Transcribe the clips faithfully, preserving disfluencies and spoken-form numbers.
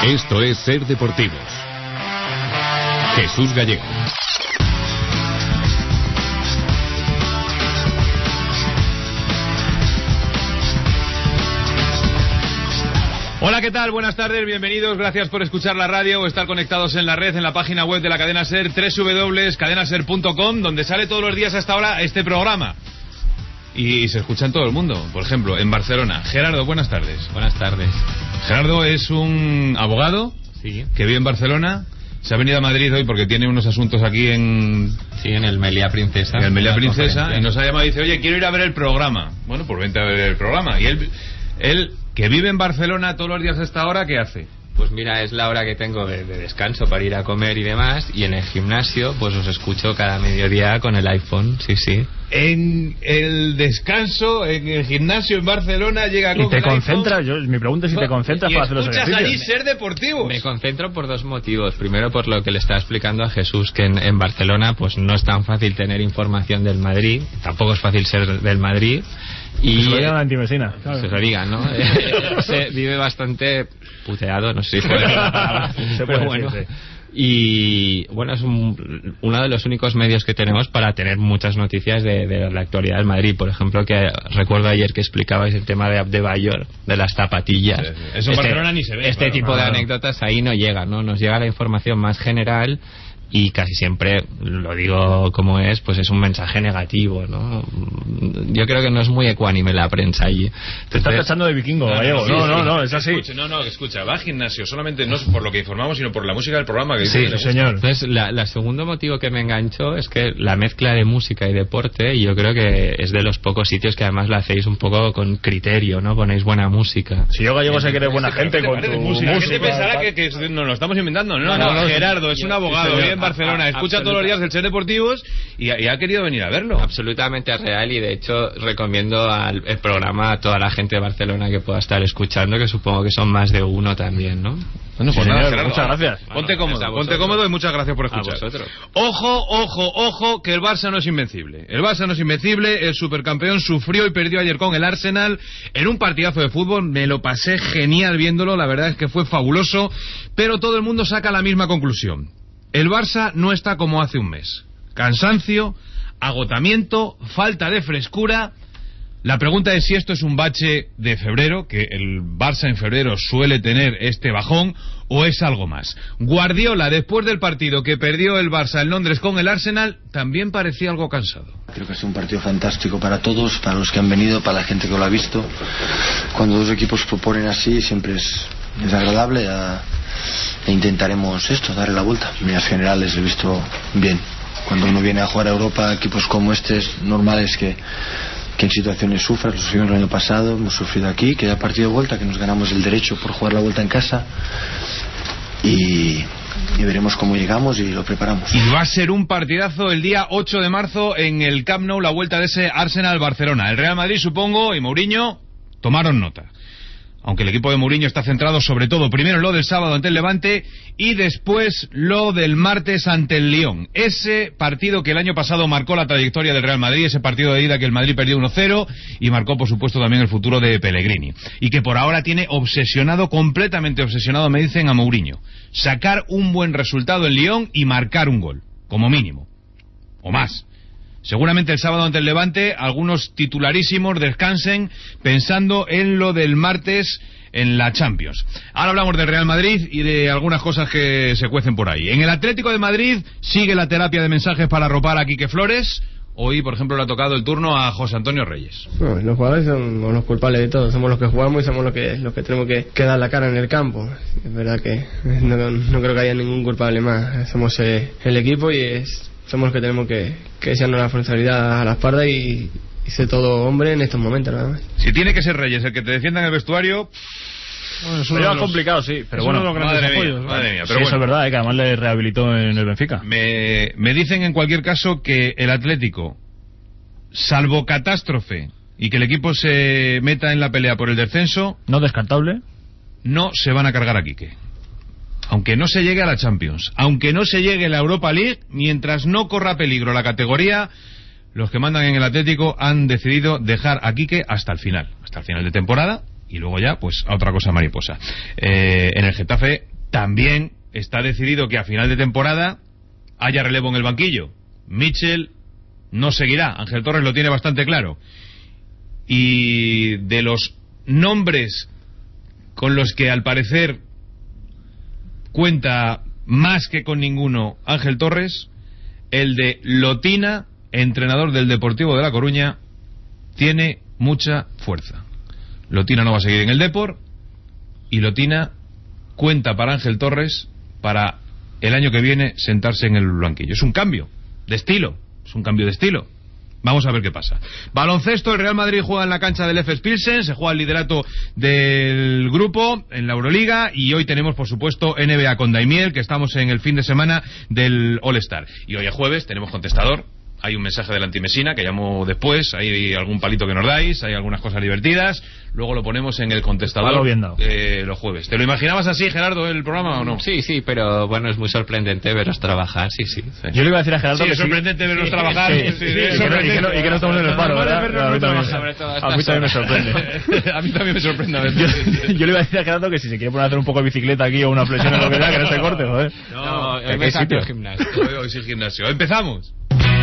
Esto es Ser Deportivos. Jesús Gallego. Hola, ¿qué tal? Buenas tardes, bienvenidos, gracias por escuchar la radio o estar conectados en la red, en la página web de la cadena SER, doble u doble u doble u punto cadena ser punto com, donde sale todos los días hasta ahora este programa. Y se escucha en todo el mundo, por ejemplo, en Barcelona. Gerardo, buenas tardes. Buenas tardes. Gerardo es un abogado, sí, que vive en Barcelona. Se ha venido a Madrid hoy porque tiene unos asuntos aquí en... Sí, en el Meliá Princesa. En el Meliá Princesa, y nos ha llamado y dice, oye, quiero ir a ver el programa. Bueno, pues vente a ver el programa. Y él, él que vive en Barcelona todos los días hasta ahora, ¿qué hace? Pues mira, es la hora que tengo de, de descanso para ir a comer y demás, y en el gimnasio pues os escucho cada mediodía con el iPhone, sí, sí. En el descanso, en el gimnasio en Barcelona, llega con ¿Y te concentras? Yo, mi pregunta es si te concentras para hacer los ejercicios. Allí Ser Deportivos. Me concentro por dos motivos. Primero, por lo que le estaba explicando a Jesús, que en, en Barcelona pues no es tan fácil tener información del Madrid, tampoco es fácil ser del Madrid. Y se lo digan a la antivecina, claro. Se lo digan, ¿no? Se vive bastante puteado, no sé si puede decir la palabra, se pero puede bueno. decir, sí. Y bueno, es un, uno de los únicos medios que tenemos para tener muchas noticias de, de la actualidad del Madrid. Por ejemplo, que recuerdo ayer que explicabais el tema de Abdebayor, de las zapatillas. Sí, sí. Eso en este, Barcelona ni se ve. Este claro, tipo claro. de anécdotas ahí no llega, ¿no? Nos llega la información más general. Y casi siempre, lo digo como es, pues es un mensaje negativo, ¿no? Yo creo que no es muy ecuánime la prensa allí. Entonces, te estás tachando de vikingo, no, Gallego. No, No, sí, no, sí. no, es así. Escucha, no, no, escucha, va al gimnasio, solamente no es por lo que informamos, sino por la música del programa que sí, dice. Sí, señor. Entonces, la, la segundo motivo que me enganchó es que la mezcla de música y deporte, y yo creo que es de los pocos sitios que además la hacéis un poco con criterio, ¿no? Ponéis buena música. Si yo, Gallego, sé que eres buena gente con tu música. ¿Qué te pensará que, que nos lo estamos inventando? No, no, no, no Gerardo es un abogado, vive en Barcelona, escucha todos los días el Ser Deportivos y, y ha querido venir a verlo. Absolutamente real, y de hecho recomiendo al el programa a toda la gente de Barcelona que pueda estar escuchando, que supongo que son más de uno también, ¿no? Bueno, pues sí, nada, señor, Gerardo, muchas gracias. Ponte bueno, cómodo, ponte cómodo y muchas gracias por escuchar. A vosotros. Ojo, ojo, ojo, que el Barça no es invencible. El Barça no es invencible, el supercampeón sufrió y perdió ayer con el Arsenal en un partidazo de fútbol. Me lo pasé genial viéndolo, la verdad es que fue fabuloso, pero todo el mundo saca la misma conclusión. El Barça no está como hace un mes. Cansancio, agotamiento, falta de frescura. La pregunta es si esto es un bache de febrero, que el Barça en febrero suele tener este bajón, o es algo más. Guardiola, después del partido que perdió el Barça en Londres con el Arsenal, también parecía algo cansado. Creo que ha sido un partido fantástico para todos, para los que han venido, para la gente que lo ha visto. Cuando dos equipos proponen así siempre es, es agradable. A, e intentaremos esto, darle la vuelta. En líneas generales he visto bien. Cuando uno viene a jugar a Europa, equipos como este, es normal es que, que en situaciones sufras. Lo sufrimos el año pasado, hemos sufrido aquí, que ya partido de vuelta, que nos ganamos el derecho por jugar la vuelta en casa. Y, y veremos cómo llegamos y lo preparamos. Y va a ser un partidazo el día ocho de marzo en el Camp Nou, la vuelta de ese Arsenal-Barcelona. El Real Madrid, supongo, y Mourinho tomaron nota. Aunque el equipo de Mourinho está centrado sobre todo primero en lo del sábado ante el Levante y después lo del martes ante el Lyon. Ese partido que el año pasado marcó la trayectoria del Real Madrid, ese partido de ida que el Madrid perdió uno cero y marcó por supuesto también el futuro de Pellegrini. Y que por ahora tiene obsesionado, completamente obsesionado, me dicen, a Mourinho. Sacar un buen resultado en Lyon y marcar un gol, como mínimo. O más. Seguramente el sábado ante el Levante algunos titularísimos descansen pensando en lo del martes en la Champions. Ahora hablamos del Real Madrid y de algunas cosas que se cuecen por ahí. En el Atlético de Madrid sigue la terapia de mensajes para arropar a Quique Flores. Hoy, por ejemplo, le ha tocado el turno a José Antonio Reyes. No, los jugadores son los culpables de todo. Somos los que jugamos y somos los que los que tenemos que, que dar la cara en el campo. Es verdad que no, no creo que haya ningún culpable más. Somos eh, el equipo y es... somos los que tenemos que, que echarnos la responsabilidad a la espalda y, y ser todo hombre en estos momentos, nada más. Si tiene que ser Reyes el que te defienda en el vestuario... Bueno, eso es complicado, sí, pero bueno, madre mía, apoyos, madre mía, pero sí, bueno. eso es verdad, eh, que además le rehabilitó en el Benfica. Me, me dicen en cualquier caso que el Atlético, salvo catástrofe y que el equipo se meta en la pelea por el descenso, no descartable, no se van a cargar a Quique. Aunque no se llegue a la Champions, aunque no se llegue a la Europa League, mientras no corra peligro la categoría, los que mandan en el Atlético han decidido dejar a Quique hasta el final, hasta el final de temporada. Y luego ya, pues, a otra cosa mariposa. Eh, en el Getafe también está decidido que a final de temporada haya relevo en el banquillo. Mitchell no seguirá, Ángel Torres lo tiene bastante claro. Y de los nombres con los que al parecer cuenta más que con ninguno Ángel Torres, el de Lotina, entrenador del Deportivo de La Coruña, tiene mucha fuerza. Lotina no va a seguir en el Depor y Lotina cuenta para Ángel Torres para el año que viene sentarse en el banquillo. Es un cambio de estilo, es un cambio de estilo. Vamos a ver qué pasa. Baloncesto, el Real Madrid juega en la cancha del Efes Pilsen, se juega el liderato del grupo en la Euroliga y hoy tenemos, por supuesto, N B A con Daimiel, que estamos en el fin de semana del All-Star. Y hoy es jueves, tenemos contestador. Hay un mensaje de la Antimesina que llamo después, hay algún palito que nos dais, hay algunas cosas divertidas, luego lo ponemos en el contestador eh, los jueves. ¿Te lo imaginabas así, Gerardo, el programa o no? Sí, sí, pero bueno, es muy sorprendente veros trabajar, sí, sí. sí. Yo le iba a decir a Gerardo sí, que es sorprendente sí. verlos sí, trabajar. Sí, sí, sí, sí, y, que no, y, que no, y que no estamos en el paro, ¿verdad? A mí también, a mí también me sorprende. A mí también me sorprende. A yo, yo le iba a decir a Gerardo que si se quiere poner a hacer un poco de bicicleta aquí o una flexión o lo que sea, que no se corte, joder. No, no hoy me saco el gimnasio. Hoy, hoy sí el gimnasio. Empezamos.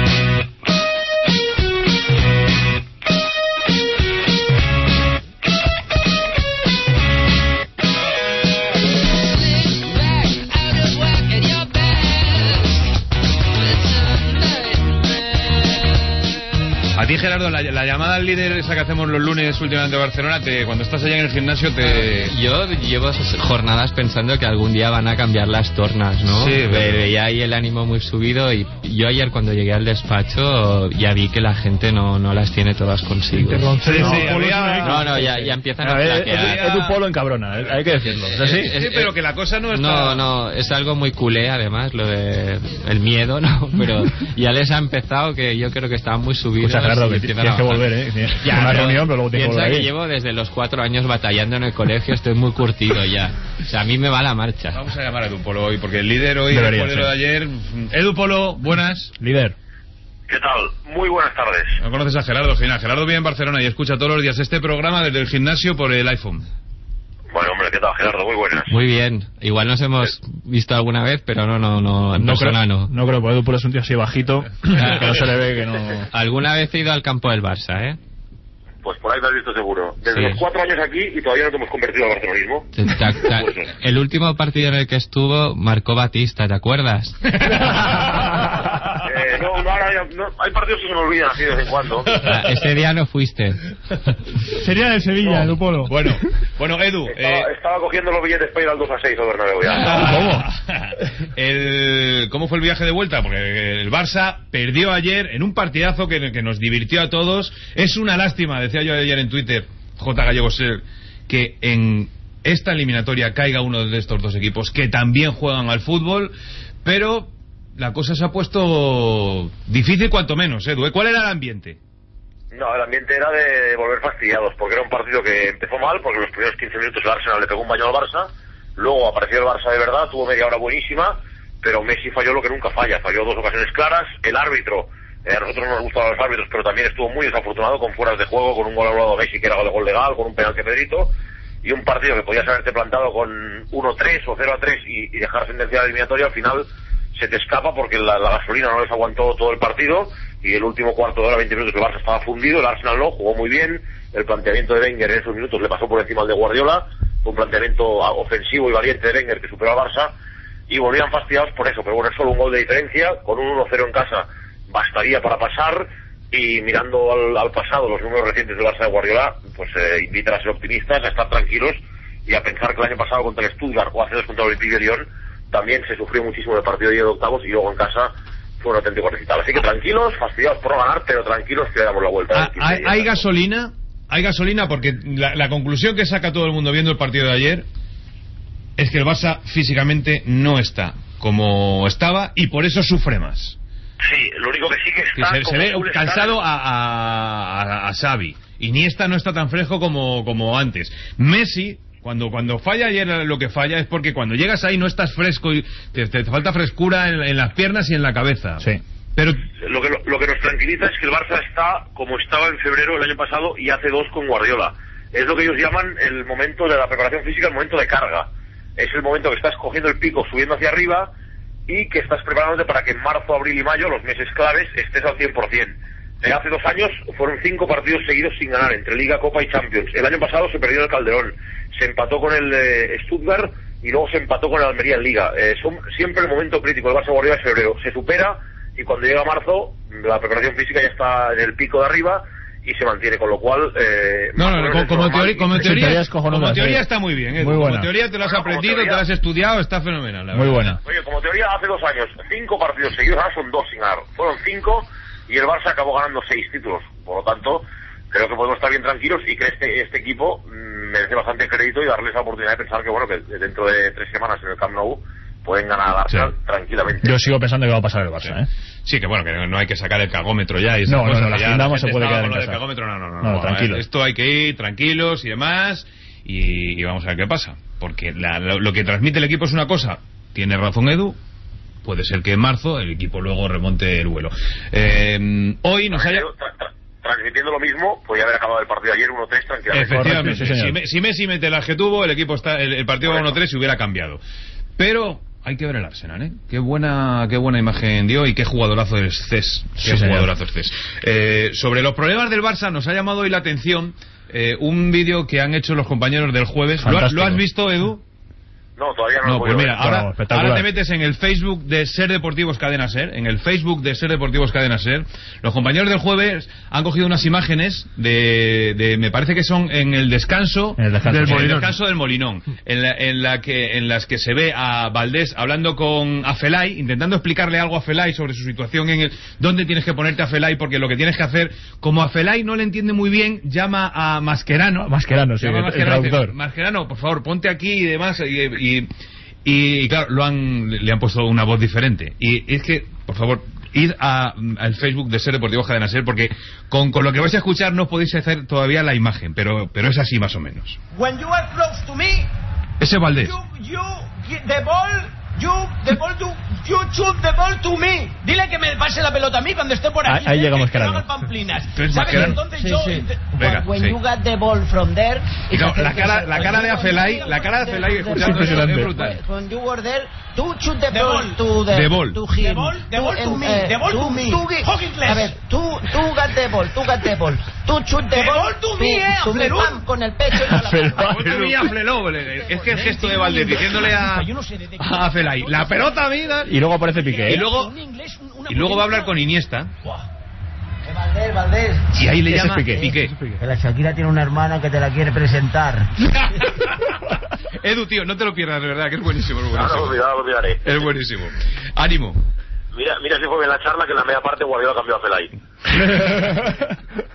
A ti, Gerardo, la, la llamada al líder esa que hacemos los lunes últimamente en Barcelona, te, cuando estás allá en el gimnasio te... Yo llevo jornadas pensando que algún día van a cambiar las tornas, ¿no? Sí, pero... Veía ahí el ánimo muy subido y yo ayer cuando llegué al despacho ya vi que la gente no, no las tiene todas consigo. Sí, sí, no, había... no, no, ya, ya empiezan a, a flaquear. Es tu polo en cabrona, hay que decirlo. ¿Es así? Sí, pero que la cosa no está... No, no, es algo muy culé además, lo de el miedo, ¿no? Pero ya les ha empezado que yo creo que estaban muy subidos. Escucha, Gerardo, que tienes que volver, ¿eh? Ya, una pero reunión, pero luego tengo que volver. Piensa que llevo desde los cuatro años batallando en el colegio, estoy muy curtido ya. O sea, a mí me va la marcha. Vamos a llamar a Edu Polo hoy, porque el líder hoy, después de lo de ayer... Edu Polo, buenas. Líder. ¿Qué tal? Muy buenas tardes. ¿No conoces a Gerardo? Genial. Gerardo vive en Barcelona y escucha todos los días este programa desde el gimnasio por el iPhone. Bueno, hombre, ¿qué tal, Gerardo? Muy buenas. Muy bien. Igual nos hemos visto alguna vez, pero no, no, no, en no persona creo, no. No creo, porque Edu Polo es un tío así bajito, que no se le ve, que no... Alguna vez he ido al campo del Barça, ¿eh? Pues por ahí me has visto seguro. Desde sí. los cuatro años aquí y todavía no te hemos convertido al barcelonismo. Ta, ta, el último partido en el que estuvo marcó Batista, ¿te acuerdas? eh, no, no, ahora ya, no, hay partidos que se me olvidan así de vez en cuando. Ah, ese día no fuiste. Sería de Sevilla, Edu Polo. Bueno, bueno, Edu. Estaba, eh... estaba cogiendo los billetes para ir al dos a seis al Bernabéu ya. ¿Cómo? El, ¿Cómo fue el viaje de vuelta? Porque el Barça perdió ayer en un partidazo que, que nos divirtió a todos. Es una lástima, decía yo ayer en Twitter, J. Gallegos, que en esta eliminatoria caiga uno de estos dos equipos que también juegan al fútbol, pero la cosa se ha puesto difícil cuanto menos, Edu. ¿Cuál era el ambiente? No, el ambiente era de volver fastidiados, porque era un partido que empezó mal, porque los primeros quince minutos el Arsenal le pegó un baño al Barça, luego apareció el Barça de verdad, tuvo media hora buenísima, pero Messi falló lo que nunca falla, falló dos ocasiones claras, el árbitro... Eh, a nosotros no nos gustaban los árbitros, pero también estuvo muy desafortunado con fueras de juego, con un gol anulado a Messi que era gol legal, con un penalti a Pedrito, y un partido que podías haberte plantado con uno tres o cero a tres y, y dejar sentenciada la eliminatoria, al final se te escapa porque la, la gasolina no les aguantó todo el partido, y el último cuarto de hora, veinte minutos, el Barça estaba fundido, el Arsenal no, jugó muy bien, el planteamiento de Wenger en esos minutos le pasó por encima al de Guardiola, fue un planteamiento ofensivo y valiente de Wenger que superó al Barça, y volvían fastidiados por eso, pero bueno, es solo un gol de diferencia, con un uno cero en casa bastaría para pasar, y mirando al, al pasado, los números recientes del Barça de Guardiola, pues eh, invitan a ser optimistas, a estar tranquilos y a pensar que el año pasado contra el Stuttgart o hace dos contra el Olympique de Lyon también se sufrió muchísimo el partido de octavos y luego en casa fue un auténtico recital. Así que tranquilos, fastidiados por no ganar, pero tranquilos que le damos la vuelta. Ah, ¿Hay, ¿Hay gasolina? Hay gasolina porque la, la conclusión que saca todo el mundo viendo el partido de ayer es que el Barça físicamente no está como estaba y por eso sufre más. Sí, lo único que sí que está... Que se, se ve cansado a, a, a, a Xavi. Iniesta no está tan fresco como, como antes. Messi, cuando cuando falla ayer lo que falla es porque cuando llegas ahí no estás fresco y te, te falta frescura en, en las piernas y en la cabeza. Sí. Pero lo que, lo, lo que nos tranquiliza es que el Barça está como estaba en febrero del año pasado y hace dos con Guardiola. Es lo que ellos llaman el momento de la preparación física, el momento de carga. es el momento que estás cogiendo el pico, subiendo hacia arriba, y que estás preparándote para que en marzo, abril y mayo, los meses claves, estés al cien por ciento. Eh, hace dos años fueron cinco partidos seguidos sin ganar, entre Liga, Copa y Champions. El año pasado se perdió en el Calderón, se empató con el eh, Stuttgart y luego se empató con el Almería en Liga. Eh, son siempre el momento crítico. El Barça Guardiola es febrero, se supera, y cuando llega marzo la preparación física ya está en el pico de arriba y se mantiene, con lo cual eh, no, no, no, como, teoría, como teoría, teoría, como teoría está muy bien, ¿eh? Muy como teoría te lo has bueno, aprendido, teoría, te lo has estudiado, está fenomenal, la muy verdad. buena. Oye, como teoría hace dos años cinco partidos seguidos, ahora son dos sin ganar, fueron cinco y el Barça acabó ganando seis títulos, por lo tanto creo que podemos estar bien tranquilos y que este este equipo mmm, merece bastante crédito y darles la oportunidad de pensar que bueno, que dentro de tres semanas en el Camp Nou pueden ganar al Arsenal sí. tranquilamente. Yo sigo pensando que va a pasar el Barça, sí. ¿eh? Sí, que bueno, que no hay que sacar el cagómetro ya. Y no, no, no, no, la agenda se puede quedar en casa. Cagómetro, no, no, no, no, no, tranquilo. Esto hay que ir tranquilos y demás, y, y vamos a ver qué pasa. Porque la, lo, lo que transmite el equipo es una cosa. Tiene razón Edu. Puede ser que en marzo el equipo luego remonte el vuelo. Eh, hoy nos haya... Transmitiendo lo mismo, podía haber acabado el partido ayer uno tres tranquilamente. Efectivamente, sí, si, si Messi mete las que tuvo, el equipo está, el, el partido va uno tres y hubiera cambiado. Pero hay que ver el Arsenal, ¿eh? Qué buena, qué buena imagen dio y qué jugadorazo es Cés. Qué sí, jugadorazo es Cés. Eh, sobre los problemas del Barça nos ha llamado hoy la atención eh, un vídeo que han hecho los compañeros del jueves. ¿Lo, ¿Lo has visto, Edu? No, todavía no, no lo pues mira, ahora, no, ahora te metes en el Facebook de Ser Deportivos Cadena Ser, en el Facebook de Ser Deportivos Cadena Ser. Los compañeros del jueves han cogido unas imágenes de, de me parece que son en el descanso, en el descanso del, Molinón. El descanso del Molinón, en, la, en, la que, en las que se ve a Valdés hablando con a Felay, intentando explicarle algo a Felay sobre su situación en el dónde tienes que ponerte a Felay, porque lo que tienes que hacer, como a Felay no le entiende muy bien, llama a Mascherano, Mascherano, sí, llama a Mascherano, el traductor. Mascherano, por favor, ponte aquí y demás, y, y Y, y claro, lo han, le han puesto una voz diferente. Y es que, por favor, id a, al Facebook de Ser Deportivos Cadena Ser, porque con, con lo que vais a escuchar no podéis hacer todavía la imagen, pero, pero es así más o menos. When you are close to me, ese Valdés. You, you, the ball, you, the ball to, you shoot the ball to me. Dile que me pase la pelota a mí cuando esté por aquí. Ahí, ahí llegamos, que no haga pamplinas. ¿Sabes? Entonces sí, yo... sí. Venga, when sí. you got the ball from there... No, la cara, la cara de Afelay, la cara de Afelay escuchando eso es brutal. When you were there, to shoot the ball to the... The ball. To him. The ball, the ball to me, the ball to me. A ver, tú, tú got the ball, tú got the ball. Tú shoot the ball to me, eh, to me, pam, con el pecho y la mano. Es que el gesto de Valdés diciéndole a a Afelay, la pelota amiga. Y luego aparece Piqué. Y luego, y luego va a hablar con Iniesta. Valdés, Valdés. Y ahí le llama Piqué. Piqué. Que la Shakira tiene una hermana que te la quiere presentar. Edu, tío, no te lo pierdas, de verdad, que es buenísimo. Es buenísimo. No, no, olvidado, lo olvidaré. Es buenísimo. Ánimo. Mira, mira si fue bien la charla, que en la media parte Guardiola cambió a Felay.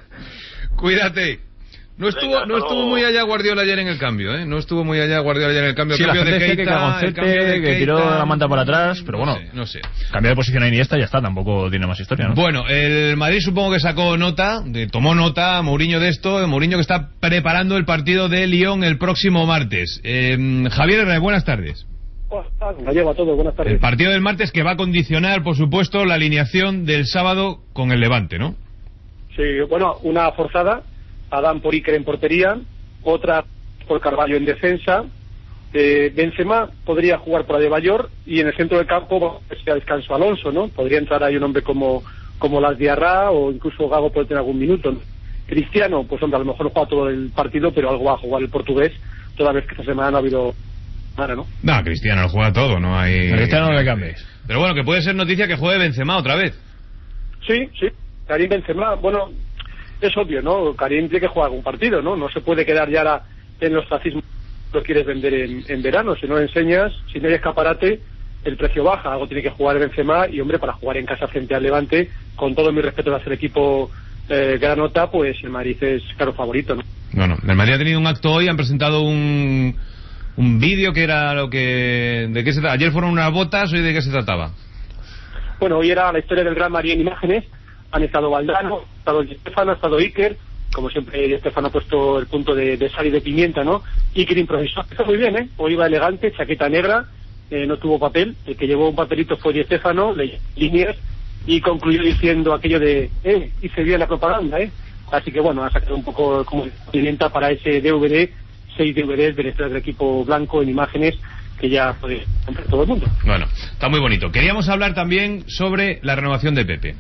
Cuídate. No estuvo, Venga, no estuvo muy allá Guardiola ayer en el cambio, ¿eh? No estuvo muy allá Guardiola ayer en el cambio. Sí, cambio la gente de dice Keita, que Cagoncete, que tiró la manta para atrás, pero bueno, no sé, no sé. Cambió de posición a Iniesta y ya está, tampoco tiene más historia, ¿no? Bueno, el Madrid supongo que sacó nota, de, tomó nota Mourinho de esto, Mourinho que está preparando el partido de Lyon el próximo martes. Eh, Javier Herrera, buenas tardes. La llevo a todos, buenas tardes. El partido del martes que va a condicionar, por supuesto, la alineación del sábado con el Levante, ¿no? Sí, bueno, una forzada, Adán por Iker en portería, otra por Carvalho en defensa, eh, Benzema podría jugar por Adebayor y en el centro del campo sería descanso Alonso, ¿no? Podría entrar ahí un hombre como como Las Diarra o incluso Gago puede tener algún minuto, ¿no? Cristiano, pues hombre, a lo mejor no juega todo el partido, pero algo va a jugar el portugués, toda vez que esta semana no ha habido nada, ¿no? No, Cristiano lo juega todo, no hay... A Cristiano no le cambies. Pero bueno, que puede ser noticia que juegue Benzema otra vez. Sí, sí, Karim Benzema, bueno, es obvio, ¿no? Karim tiene que jugar algún partido, ¿no? No se puede quedar ya la, en los ostracismo que lo quieres vender en, en verano. Si no enseñas, si no hay escaparate, el precio baja. Algo tiene que jugar Benzema y, hombre, para jugar en casa frente al Levante, con todo mi respeto de hacer equipo eh, granota, pues el Madrid es claro favorito, ¿no? No, no. El Madrid ha tenido un acto hoy, han presentado un, un vídeo que era lo que... ¿De qué se trataba? Ayer fueron unas botas, ¿hoy de qué se trataba? Bueno, hoy era la historia del Gran Madrid en imágenes. Han estado Valdano, ha estado Estefano, ha estado Iker. Como siempre, Estefano ha puesto el punto de, de sal y de pimienta, ¿no? Iker improvisó. Está muy bien, ¿eh? Hoy iba elegante, chaqueta negra, eh, no tuvo papel. El que llevó un papelito fue Di Estefano, le líneas, y concluyó diciendo aquello de, eh, hice bien la propaganda, ¿eh? Así que bueno, ha sacado un poco como pimienta para ese D V D, seis D V Ds de la historia del equipo blanco en imágenes, que ya puede comprar todo el mundo. Bueno, está muy bonito. Queríamos hablar también sobre la renovación de Pepe.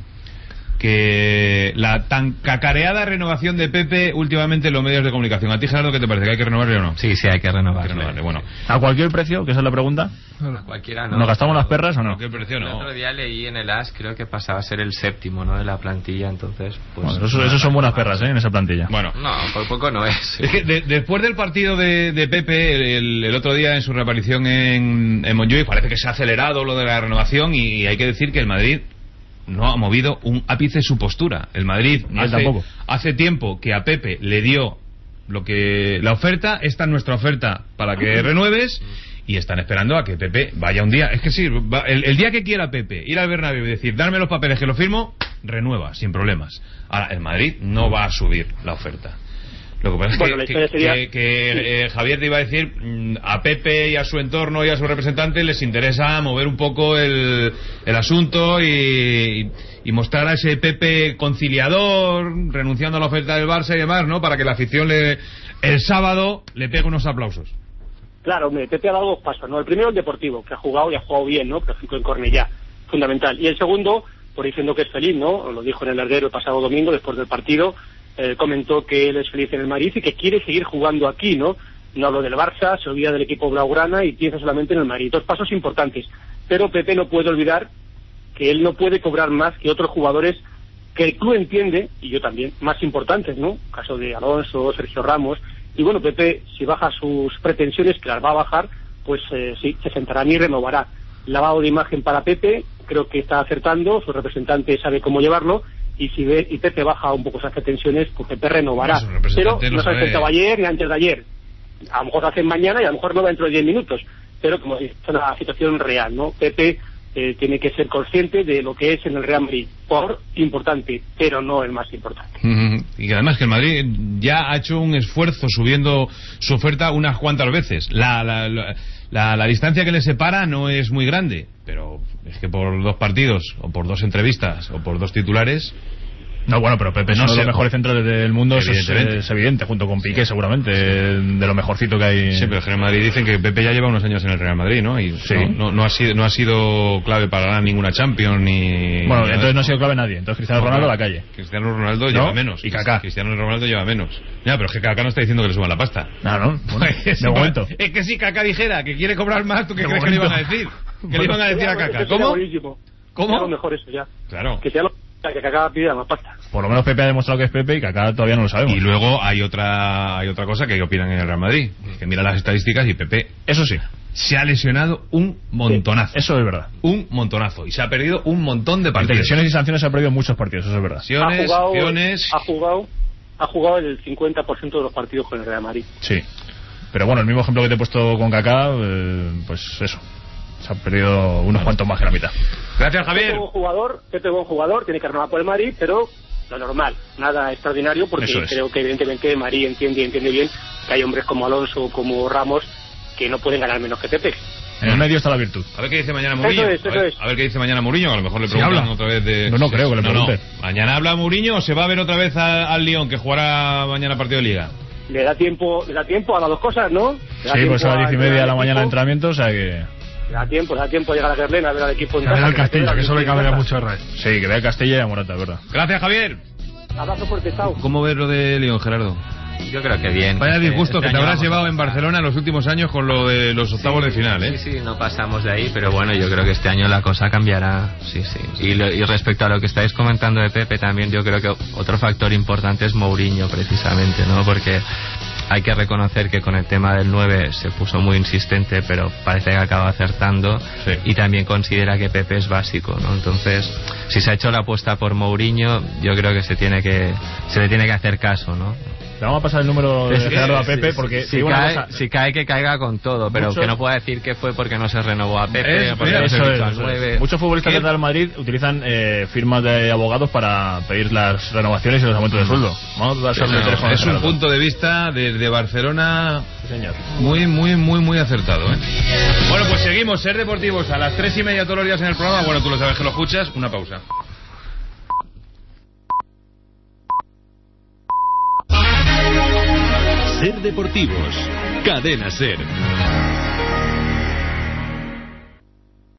Que la tan cacareada renovación de Pepe últimamente en los medios de comunicación. ¿A ti, Gerardo, qué te parece? ¿Que hay que renovarle o no? Sí, sí, hay que renovarle. Hay que renovarle. Bueno, ¿a cualquier precio? Que esa es la pregunta. A cualquiera no. ¿Nos gastamos las perras o no? ¿A qué precio no? El otro día leí en el A S, creo que pasaba a ser el séptimo, ¿no?, de la plantilla, entonces pues... Bueno, esos, esos son buenas perras, ¿eh?, en esa plantilla. Bueno. No, por poco no es. Es que de, después del partido de, de Pepe, el, el otro día en su reaparición en, en Montjuic, parece que se ha acelerado lo de la renovación y, y hay que decir que el Madrid no ha movido un ápice su postura. El Madrid hace, hace tiempo que a Pepe le dio lo que la oferta, esta es nuestra oferta para que renueves, y están esperando a que Pepe vaya un día. Es que sí, va, el, el día que quiera Pepe ir al Bernabéu y decir, darme los papeles que lo firmo, renueva, sin problemas. Ahora, el Madrid no va a subir la oferta. Lo que pasa es bueno, que, que, sería... que, que sí. eh, Javier te iba a decir, a Pepe y a su entorno y a su representante les interesa mover un poco el, el asunto y, y mostrar a ese Pepe conciliador, renunciando a la oferta del Barça y demás, ¿no? Para que la afición le, el sábado le pegue unos aplausos. Claro, hombre, Pepe ha dado dos pasos, ¿no? El primero, el deportivo, que ha jugado y ha jugado bien, ¿no? Por ejemplo, en Cornellá, fundamental. Y el segundo, por diciendo que es feliz, ¿no? Lo dijo en el larguero el pasado domingo, después del partido. Eh, comentó que él es feliz en el Madrid y que quiere seguir jugando aquí, ¿no? No hablo del Barça, se olvida del equipo blaugrana y piensa solamente en el Madrid. Dos pasos importantes. Pero Pepe no puede olvidar que él no puede cobrar más que otros jugadores que el club entiende, y yo también, más importantes, ¿no? Caso de Alonso, Sergio Ramos. Y bueno, Pepe, si baja sus pretensiones, que las va a bajar, pues eh, sí, se sentará y renovará. Lavado de imagen para Pepe, creo que está acertando, su representante sabe cómo llevarlo. Y si ve, y Pepe baja un poco esas pretensiones, pues Pepe renovará. No, pero no se ha acertado ayer ni antes de ayer. A lo mejor lo hacen mañana y a lo mejor no va dentro de diez minutos. Pero como es una situación real, ¿no? Pepe eh, tiene que ser consciente de lo que es en el Real Madrid. Por importante, pero no el más importante. Uh-huh. Y que además que el Madrid ya ha hecho un esfuerzo subiendo su oferta unas cuantas veces. La, la, la, la, la distancia que le separa no es muy grande, pero es que por dos partidos, o por dos entrevistas, o por dos titulares... No, bueno, pero Pepe es uno de los mejores centrales del mundo, eso es, es evidente, junto con Piqué, sí, seguramente, sí, de lo mejorcito que hay. Sí, pero el Real Madrid dicen que Pepe ya lleva unos años en el Real Madrid, ¿no? Y sí. no, no, no, ha sido, no ha sido clave para ganar ninguna Champions, ni... Bueno, entonces no ha sido clave nadie, entonces Cristiano no, Ronaldo a la calle. Cristiano Ronaldo lleva ¿no? menos. Y Kaká. Cristiano Ronaldo lleva menos. Ya, pero es que Kaká no está diciendo que le suban la pasta. No, no, bueno, de momento. Es que si Kaká dijera que quiere cobrar más, ¿tú qué de crees momento. que le iban a decir? ¿Qué bueno, le iban a decir a Kaká? ¿Cómo? ¿Cómo? Lo mejor eso ya. Claro. Que sea lo que Kaká pida más pasta. Por lo menos Pepe ha demostrado que es Pepe y Kaká todavía no lo sabemos. Y luego hay otra hay otra cosa que opinan en el Real Madrid, que mira las estadísticas y Pepe, eso sí, se ha lesionado un montonazo. Sí, eso es verdad. Un montonazo. Y se ha perdido un montón de partidos. Entre lesiones y sanciones se ha perdido muchos partidos, eso es verdad. Lesiones, ha jugado, sanciones... ha jugado ha jugado el cincuenta por ciento de los partidos con el Real Madrid. Sí. Pero bueno, el mismo ejemplo que te he puesto con Kaká, eh, pues eso. Se ha perdido unos cuantos más que la mitad. Gracias, Javier. Pepe es buen jugador, Pepe es buen jugador, tiene que renovar por el Madrid, pero lo normal, nada extraordinario, porque es. creo que evidentemente el Madrid entiende y entiende bien que hay hombres como Alonso, como Ramos, que no pueden ganar menos que Pepe. En el medio está la virtud. A ver qué dice mañana Mourinho. Eso es, eso a, ver, es. a ver qué dice mañana Mourinho, a lo mejor le preguntan ¿Sí otra vez de... No, no creo que le pregunte. No, no. ¿Mañana habla Mourinho o se va a ver otra vez a, al Lyon, que jugará mañana partido de Liga? Le da tiempo, le da tiempo a las dos cosas, ¿no? Le sí, pues a las diez y media de la mañana de entrenamiento, o sea que... Le da tiempo, le da tiempo a llegar a Gerlén a ver al equipo en casa. A ver al Castilla, que eso le cabría mucho a Ray. Sí, que vea Castilla y a Morata, verdad. Gracias, Javier. Abrazo fuerte, chao. ¿Cómo ves lo de Lyon, Gerardo? Yo creo que bien. Vaya disgusto este que te habrás llevado en Barcelona en los últimos años con lo de los octavos sí, de final, ¿eh? Sí, sí, no pasamos de ahí, pero bueno, yo creo que este año la cosa cambiará, sí, sí. Y, lo, y respecto a lo que estáis comentando de Pepe también, yo creo que otro factor importante es Mourinho, precisamente, ¿no? Porque hay que reconocer que con el tema del nueve se puso muy insistente, pero parece que acaba acertando, sí. Y también considera que Pepe es básico, ¿no? Entonces, si se ha hecho la apuesta por Mourinho, yo creo que se tiene que se le tiene que hacer caso, ¿no? Le vamos a pasar el número de Gerardo a Pepe, porque si, si, cae, cosa... si cae que caiga con todo, pero muchos... que no pueda decir que fue porque no se renovó a Pepe, es, porque mira, no eso se es, al eso nueve. Es. Muchos futbolistas del Real Madrid utilizan eh, firmas de abogados para pedir las renovaciones y los aumentos de sueldo. Vamos a pasarle el teléfono. Es un punto de vista desde Barcelona, sí, señor. muy, muy, muy, muy acertado, ¿eh? Bueno, pues seguimos, Ser Deportivos a las tres y media todos los días en el programa. Bueno, tú lo sabes que lo escuchas. Una pausa. Ser Deportivos, Cadena Ser.